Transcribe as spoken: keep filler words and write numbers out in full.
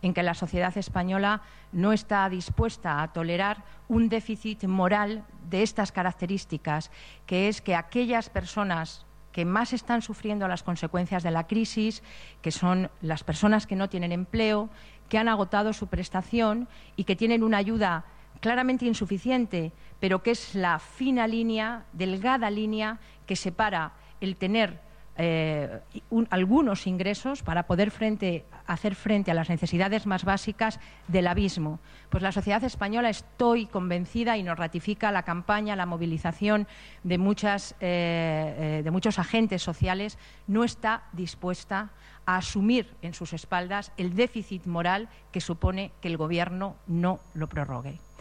en que la sociedad española no está dispuesta a tolerar un déficit moral de estas características, que es que aquellas personas que más están sufriendo las consecuencias de la crisis, que son las personas que no tienen empleo, que han agotado su prestación y que tienen una ayuda claramente insuficiente, pero que es la fina línea, delgada línea que separa el tener eh, un, algunos ingresos para poder frente, hacer frente a las necesidades más básicas del abismo. Pues la sociedad española, estoy convencida, y nos ratifica la campaña, la movilización de, muchas, eh, de muchos agentes sociales, no está dispuesta a asumir en sus espaldas el déficit moral que supone que el Gobierno no lo prorrogue.